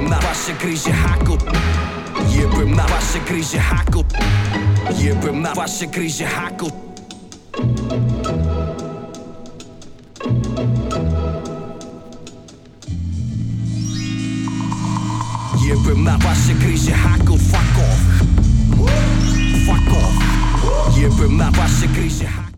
na wasze gryzie hakut. Jebem na wasze gryzie hakut. Jebem na wasze gryzie hakut. Jebem na wasze gryzie hakut. Fuck off. Fuck off. Jebem na wasze gryzie hakut.